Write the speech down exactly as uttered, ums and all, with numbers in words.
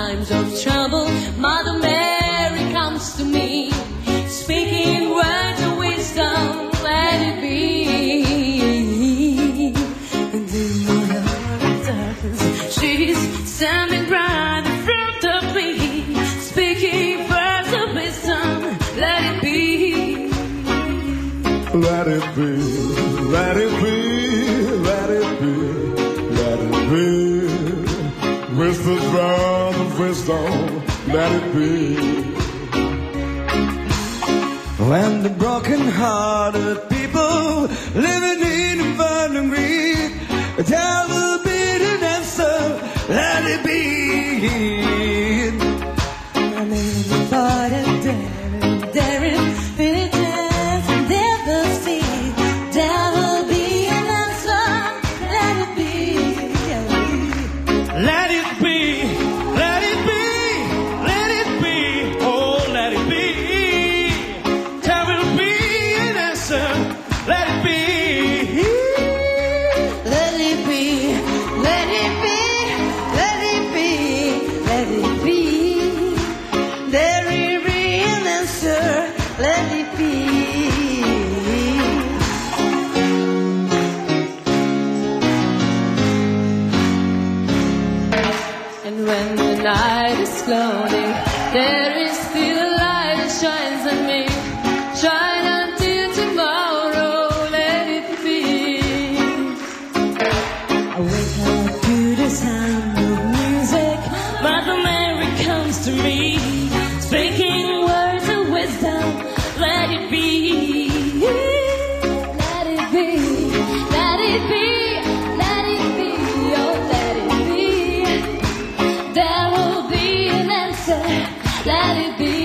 times of trouble, Mother Mary comes to me, speaking words of wisdom, let it be. And in my heart of darkness, she's standing right in front of me, speaking words of wisdom, let it be. Let it be, let it be, let it be, let it be. Whispers words of wisdom, let it be. When the broken-hearted people living in abundant grief, there will be an answer, let it be. I'm in the part of daring, daring, penitence, and never see. There will be an answer, let it be. Let it be, let it be, let it be, oh let it be. There will be an answer, let it be. Let it be, let it be, let it be, let it be. There will be an answer, let it be. And when the night is cloudy, there is still a light that shines on me. Shine until tomorrow, let it be. I wake up to the sound of music. Mother Mary comes to me, speaking words of wisdom, let it be. Let it be, let it be, let it be, oh let it be. There will be an answer, let it be.